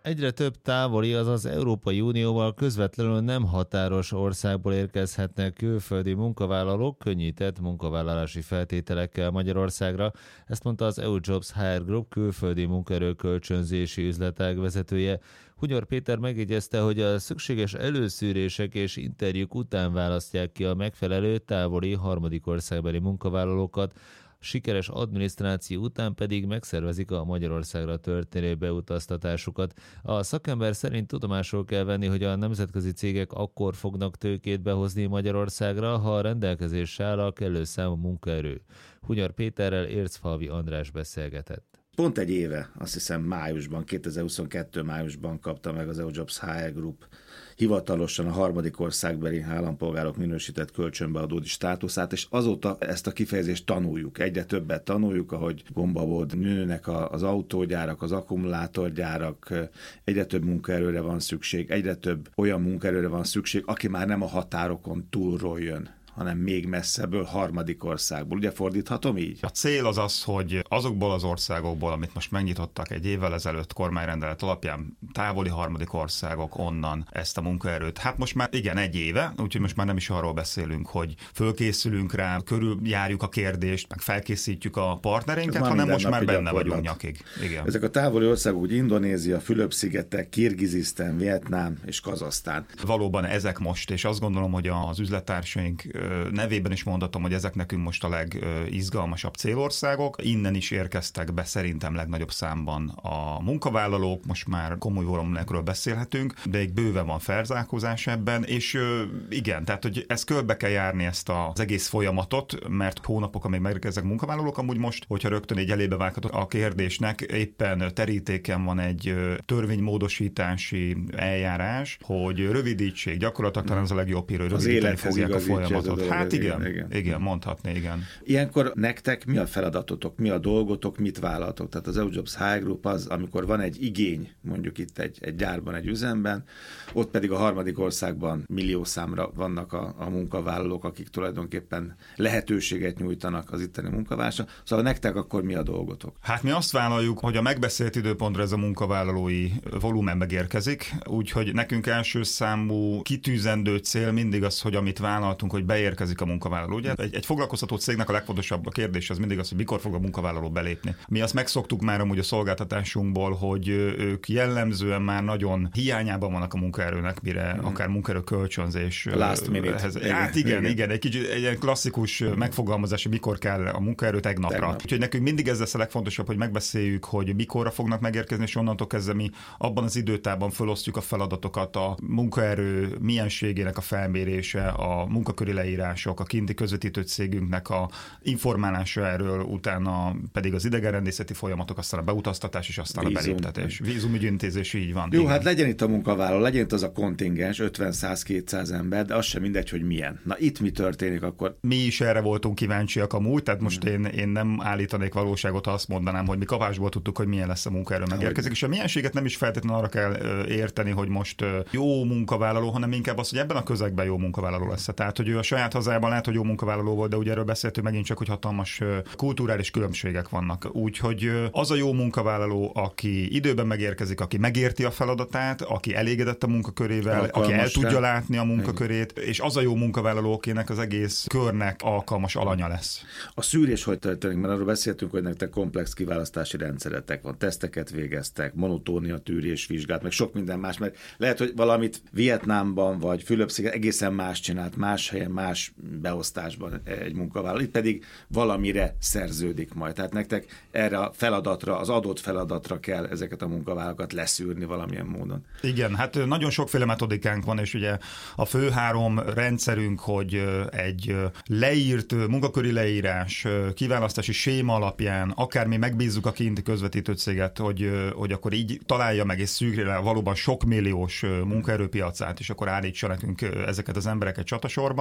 Egyre több távoli, azaz Európai Unióval közvetlenül nem határos országból érkezhetnek külföldi munkavállalók könnyített munkavállalási feltételekkel Magyarországra. Ezt mondta az EU Jobs HR Group külföldi munkaerő kölcsönzési üzletág vezetője. Hunyor Péter megjegyezte, hogy a szükséges előszűrések és interjúk után választják ki a megfelelő távoli harmadik országbeli munkavállalókat, sikeres adminisztráció után pedig megszervezik a Magyarországra történő beutaztatásukat. A szakember szerint tudomásul kell venni, hogy a nemzetközi cégek akkor fognak tőkét behozni Magyarországra, ha a rendelkezésre áll a kellő számú munkaerő. Hunyor Péterrel Ércfalvi András beszélgetett. Pont egy éve, azt hiszem májusban, 2022 májusban kapta meg az EU Jobs HR Group hivatalosan a harmadik országbeli állampolgárok minősített kölcsönbeadói státuszát, és azóta ezt a kifejezést tanuljuk. Egyre többet tanuljuk, ahogy gombabód nőnek az autógyárak, az akkumulátorgyárak, egyre több munkaerőre van szükség, egyre több olyan munkaerőre van szükség, aki már nem a határokon túlról jön, hanem még messzebből, harmadik országból. Ugye fordíthatom így? A cél az az, hogy azokból az országokból, amit most megnyitottak egy évvel ezelőtt kormányrendelet alapján, távoli harmadik országok onnan ezt a munkaerőt. Hát most már igen, egy éve, úgyhogy most már nem is arról beszélünk, hogy fölkészülünk rá, körüljárjuk a kérdést, meg felkészítjük a partnereinket, hanem most már benne vagyunk nyakig. Igen. Ezek a távoli országok, úgy Indonézia, Fülöp-szigetek, Kirgizisztán, Vietnám és Kazahsztán. Valóban ezek most, és azt gondolom, hogy az üzlettársaink nevében is mondhatom, hogy ezek nekünk most a legizgalmasabb célországok. Innen is érkeztek be szerintem legnagyobb számban a munkavállalók, most már komoly volumenekről beszélhetünk, de egy bőven van felzárkózás ebben, és igen, tehát hogy ezt körbe kell járni ezt az egész folyamatot, mert hónapok, amíg megérkeznek munkavállalók, amúgy most, hogyha rögtön így elébe vághatott a kérdésnek, éppen terítéken van egy törvénymódosítási eljárás, hogy rövidítsék, gyakorlatilag talán az a legjobb hír, hogy rövidíteni fogják a folyamatot. Hát igen, mondhatni, igen. Ilyenkor nektek mi a feladatotok, mi a dolgotok, mit vállaltok? Tehát az EU Jobs HR Group az, amikor van egy igény, mondjuk itt egy gyárban, egy üzemben, ott pedig a harmadik országban milliószámra vannak a munkavállalók, akik tulajdonképpen lehetőséget nyújtanak az itteni munkavállalásra. Szóval nektek akkor mi a dolgotok? Hát mi azt vállaljuk, hogy a megbeszélt időpontra ez a munkavállalói volumen megérkezik, úgyhogy nekünk első számú kitűzendő cél mindig az, hogy amit vállaltunk, hogy beérkezik a munkavállaló. Ugye egy foglalkoztató cégnek a legfontosabb a kérdés az mindig az, hogy mikor fog a munkavállaló belépni. Mi azt megszoktuk már amúgy a szolgáltatásunkból, hogy ők jellemzően már nagyon hiányában vannak a munkaerőnek, mire akár munkaerő kölcsönzés. Last minute. Hát igen, egy kicsit egy ilyen klasszikus megfogalmazás, hogy mikor kell a munkaerő tegnapra. Úgyhogy nekünk mindig ez lesz a legfontosabb, hogy megbeszéljük, hogy mikorra fognak megérkezni, és onnantól kezdve mi abban az időtában felosztjuk a feladatokat, a munkaerő mienségének a felmérése, a munkaköri leírások, a kinti közvetítő cégünknek a informálása erről, utána pedig az idegenrendészeti folyamatok, aztán a beutaztatás és aztán a beléptetés. Vízumügyintézés, így van. Jó, igen. Hát legyen itt a munkavállaló, legyen itt az a kontingens, 50-100-200 ember, de az sem mindegy, hogy milyen. Na itt mi történik akkor? Mi is erre voltunk kíváncsiak amúgy, tehát most én nem állítanék valóságot, ha azt mondanám, hogy mi kapásból tudtuk, hogy milyen lesz a munkaerő megérkezik, és a mienséget nem is feltétlenül arra kell érteni, hogy most jó munkavállaló, hanem inkább az, hogy ebben a közegben jó munkavállaló lesz. Tehát, hogy ő a saját hazájában lehet, hogy jó munkavállaló volt, de ugye erről beszéltünk megint csak, hogy hatalmas kulturális különbségek vannak. Úgyhogy az a jó munkavállaló, aki időben megérkezik, aki megérti a feladatát, aki elégedett a munkakörével, aki el tudja látni a munkakörét, és az a jó munkavállaló, akinek az egész körnek alkalmas alanya lesz. A szűrés hogy történik? Mert arról beszéltünk, hogy nektek komplex kiválasztási rendszeretek van, teszteket végeztek, monotónia tűrés vizsgát, meg sok minden más, mert lehet, hogy valamit Vietnámban vagy Fülöp-sziget egészen más csinált, más helyen, más beosztásban egy munkavállaló, itt pedig valamire szerződik majd. Tehát nektek erre a feladatra, az adott feladatra kell ezeket a munkavállalókat leszűrni valamilyen módon. Igen, hát nagyon sokféle metodikánk van, és ugye a fő három rendszerünk, hogy egy leírt munkaköri leírás, kiválasztási séma alapján, akár mi megbízzuk a kinti közvetítő céget, hogy akkor így találja meg és szűrje valóban sok milliós munkaerőpiacát, és akkor állítsa nekünk ezeket az embereket csatasorba.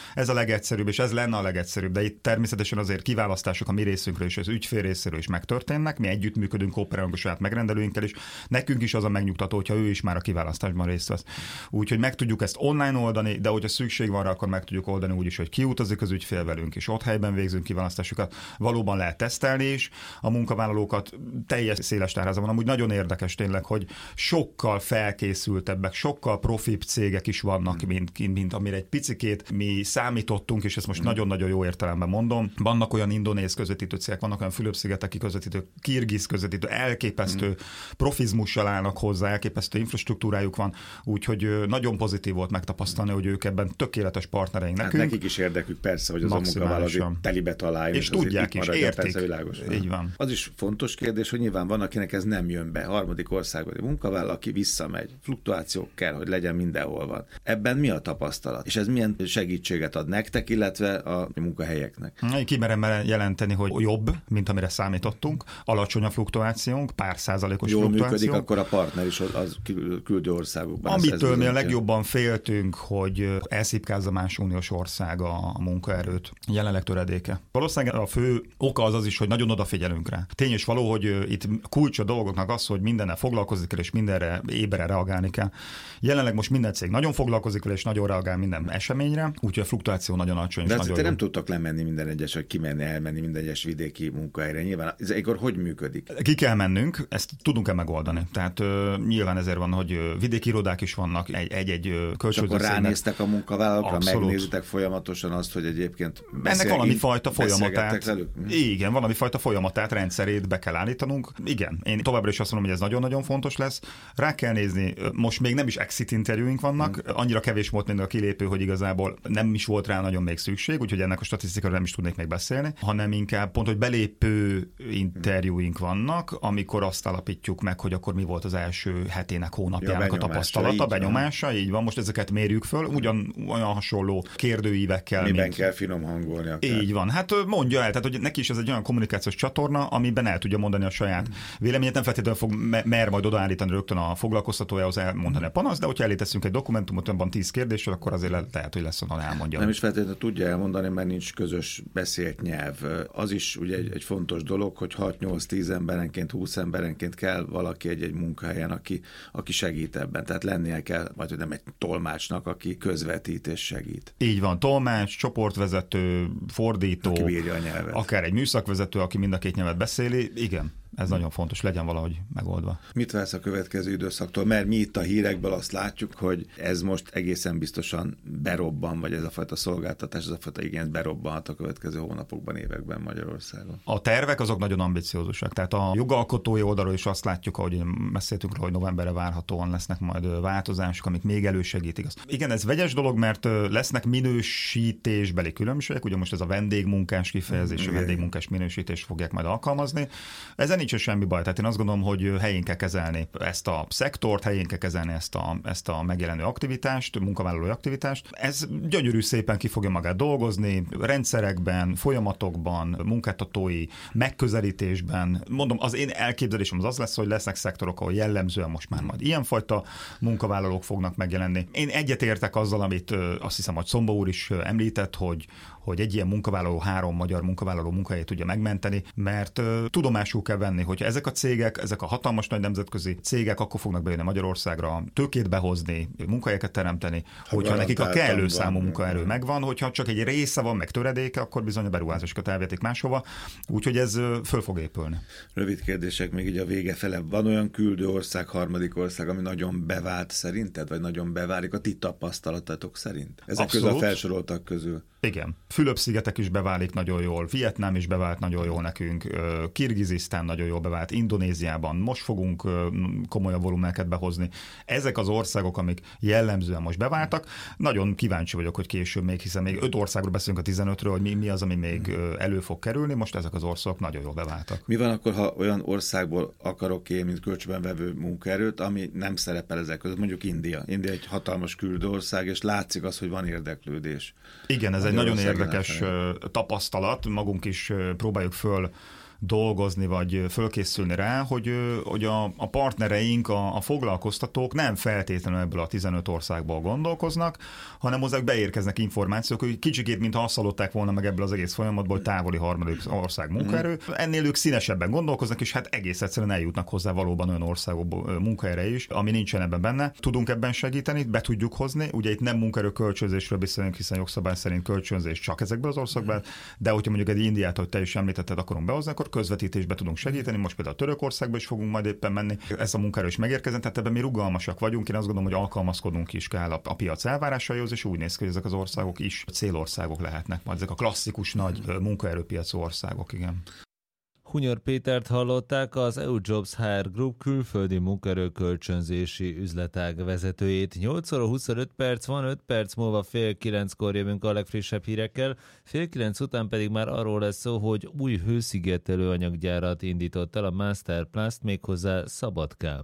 Ez a legegyszerűbb, és ez lenne a legegyszerűbb, de itt természetesen azért kiválasztások a mi részünkről és az ügyfél részéről is megtörténnek. Mi együttműködünk, kooperálunk a saját megrendelőinkkel is. Nekünk is az a megnyugtató, hogyha ő is már a kiválasztásban részt vesz. Úgyhogy meg tudjuk ezt online oldani, de hogyha szükség van rá, akkor meg tudjuk oldani úgy is, hogy kiutazik az ügyfél velünk, és ott helyben végzünk kiválasztásokat. Valóban lehet tesztelni is a munkavállalókat, teljes széles tárházban van. Amúgy nagyon érdekes tényleg, hogy sokkal felkészültebbek, sokkal profibb cégek is vannak, mint amire egy picikét mi számítottunk, és ezt most nagyon-nagyon jó értelemben mondom. Vannak olyan indonéz közvetítő cégek, vannak olyan Fülöp-szigeteki közvetítő, kirgiz közvetítő, elképesztő profizmussal állnak hozzá, elképesztő infrastruktúrájuk van, úgyhogy nagyon pozitív volt megtapasztalni, hogy ők ebben tökéletes partnereink nekünk. Hát nekik is érdekük persze, hogy az a munkavállaló telibe találjon. És tudják is, értik. Így van. Az is fontos kérdés, hogy nyilván van, akinek ez nem jön be. Harmadik országbeli munkavállaló, aki visszamegy. Fluktuációk kell, hogy legyen mindenhol van. Ebben mi a tapasztalat? És ez milyen segítséget ad nektek, illetve a munkahelyeknek? Kimerem jelenteni, hogy jobb, mint amire számítottunk. Alacsony a fluktuációnk, pár százalékos jól fluktuáció. Működik, akkor a partner is az küldő országokban. Amitől mi a legjobban féltünk, hogy elszipkázza más uniós ország a munkaerőt. Jelenleg töredéke. Valószínűleg a fő oka az is, hogy nagyon odafigyelünk rá. Tény és való, hogy itt kulcs a dolgoknak az, hogy mindennel foglalkozik kell, és mindenre éberen reagálni kell. Jelenleg most minden cég nagyon foglalkozik vele, és nagyon reagál minden eseményre, úgyhogy a fluktuáció nagyon alacsony. De azért nem tudtak lemenni minden egyes, vagy kimenni, elmenni minden egyes vidéki munkahelyre. Nyilván ez akkor hogy működik? Ki kell mennünk, ezt tudunk-e megoldani. Tehát nyilván ezért van, hogy vidéki irodák is vannak, egy kölcsönző. Akkor ránéztek a munkavállalókra, megnézitek folyamatosan azt, hogy egyébként ennek valami fajta folyamatát. Igen, valami fajta folyamatát, rendszerét be kell állítanunk. Igen, én továbbra is azt mondom, hogy ez nagyon-nagyon fontos lesz. Rá kell nézni, most még nem is exit interjúink vannak, annyira kevés volt még a kilépő, hogy igazából nem is volt rá nagyon még szükség, úgyhogy ennek a statisztikáról nem is tudnék még beszélni, hanem inkább pont, hogy belépő interjúink vannak, amikor azt alapítjuk meg, hogy akkor mi volt az első hetének, hónapjának a tapasztalata, benyomása, így van, most ezeket mérjük föl, olyan hasonló kérdőívekkel. Miben kell finom hangolni akár. Így van, hát mondja el, tehát hogy neki is ez egy olyan kommunikációs csatorna, amiben el tudja mondani a saját véleményét, nem feltétlenül fog mer majd odaállítani rögtön a foglalkoztatójához elmondani a panaszt, de hogyha elíteszünk egy dokumentumot, abban 10 kérdéssel, akkor azért lehet, hogy lesz onnan elmondja. Nem is feltétlenül tudja elmondani, mert nincs közös beszélt nyelv. Az is ugye egy fontos dolog, hogy 6-8-10 emberenként, 20 emberenként kell valaki egy munkahelyen, aki segít ebben. Tehát lennie kell, vagy nem egy tolmácsnak, aki közvetít és segít. Így van, tolmács, csoportvezető, fordító, aki bírja a nyelvet. Akár egy műszakvezető, aki mind a két nyelvet beszéli. Igen. Ez nagyon fontos, legyen valahogy megoldva. Mit vársz a következő időszaktól? Mert mi itt a hírekből azt látjuk, hogy ez most egészen biztosan berobban, vagy ez a fajta szolgáltatás, ez a fajta igény berobbanhat a következő hónapokban, években Magyarországon. A tervek azok nagyon ambiciózusak. Tehát a jogalkotói oldalról is azt látjuk, ahogy beszéltünk róla, hogy novemberre várhatóan lesznek majd változások, amik még elősegítik azt. Igen, ez vegyes dolog, mert lesznek minősítésbeli különbségek. Ugye most ez a vendégmunkás kifejezés, a vendégmunkás minősítést fogják majd alkalmazni. Ezen nincs semmi baj. Tehát én azt gondolom, hogy helyén kell kezelni ezt a szektort, helyén kell kezelni ezt a megjelenő aktivitást, munkavállalói aktivitást. Ez gyönyörű szépen ki fogja magát dolgozni, rendszerekben, folyamatokban, munkáltatói megközelítésben. Mondom, az én elképzelésem az lesz, hogy lesznek szektorok, ahol jellemzően most már majd ilyenfajta munkavállalók fognak megjelenni. Én egyetértek azzal, amit azt hiszem, hogy Szomba úr is említett, hogy egy ilyen munkavállaló 3 magyar munkavállaló munkahelyét tudja megmenteni, mert tudomásul kell venni, hogy ezek a cégek, ezek a hatalmas nagy nemzetközi cégek akkor fognak bejönni Magyarországra, tőkét behozni, munkahelyeket teremteni, hogyha nekik a kellő számú munkaerő megvan, hogyha csak egy része van, meg töredéke, akkor bizony a beruházásokat elvetik máshova, úgyhogy ez föl fog épülni. Rövid kérdések még így a vége fele. Van olyan küldő ország, harmadik ország, ami nagyon bevált szerinted, vagy nagyon beválik a ti tapasztalatatok szerint? Ezek közül a felsoroltak közül. Igen. Fülöp-szigetek is beválik nagyon jól, Vietnám is bevált nagyon jól nekünk, Kirgizisztán nagyon jól bevált, Indonéziában most fogunk komolyabb volumeneket behozni. Ezek az országok, amik jellemzően most beváltak, nagyon kíváncsi vagyok, hogy később még, hiszen még 5 országról beszélünk a 15-ről, hogy mi az, ami még elő fog kerülni, most ezek az országok nagyon jól beváltak. Mi van akkor, ha olyan országból akarok én, mint kölcsönben vevő munkaerőt, ami nem szerepel ezek között, mondjuk India. India egy hatalmas küldő ország, és látszik az, hogy van érdeklődés. Igen, ez egy nagyon érdekes tapasztalat, magunk is próbáljuk föl dolgozni, vagy fölkészülni rá, hogy a partnereink, a foglalkoztatók nem feltétlenül ebből a 15 országból gondolkoznak, hanem hozzá beérkeznek információk, hogy kicsikét, mintha azt hallották volna meg ebből az egész folyamatból, hogy távoli harmadik ország munkaerő. Ennél ők színesebben gondolkoznak, és hát egész egyszerűen eljutnak hozzá valóban olyan országokból munkahelyre is, ami nincsen ebben benne. Tudunk ebben segíteni, be tudjuk hozni. Ugye itt nem munkaerő kölcsönzésről beszélünk, hiszen jogszabály szerint kölcsönzés csak ezekből az országokban, de hogyha mondjuk egy Indiát, hogy te is említetted, akarunk behozni, akkor közvetítésbe tudunk segíteni. Most például Törökországba is fogunk majd éppen menni. Ez a munkaerő is megérkezett, tehát ebben mi rugalmasak vagyunk. Én azt gondolom, hogy alkalmazkodnunk is kell a piac elvárásaihoz, és úgy néz ki, hogy ezek az országok is célországok lehetnek, majd ezek a klasszikus nagy munkaerőpiacú országok, igen. Hunyor Pétert hallották, az EU Jobs HR Group külföldi munkaerő kölcsönzési üzletág vezetőjét. 8 óra 25 perc van, 5 perc múlva 8:30 jövünk a legfrissebb hírekkel, 8:30 után pedig már arról lesz szó, hogy új hőszigetelő anyaggyárat indított el a Masterplast, méghozzá Szabadkán.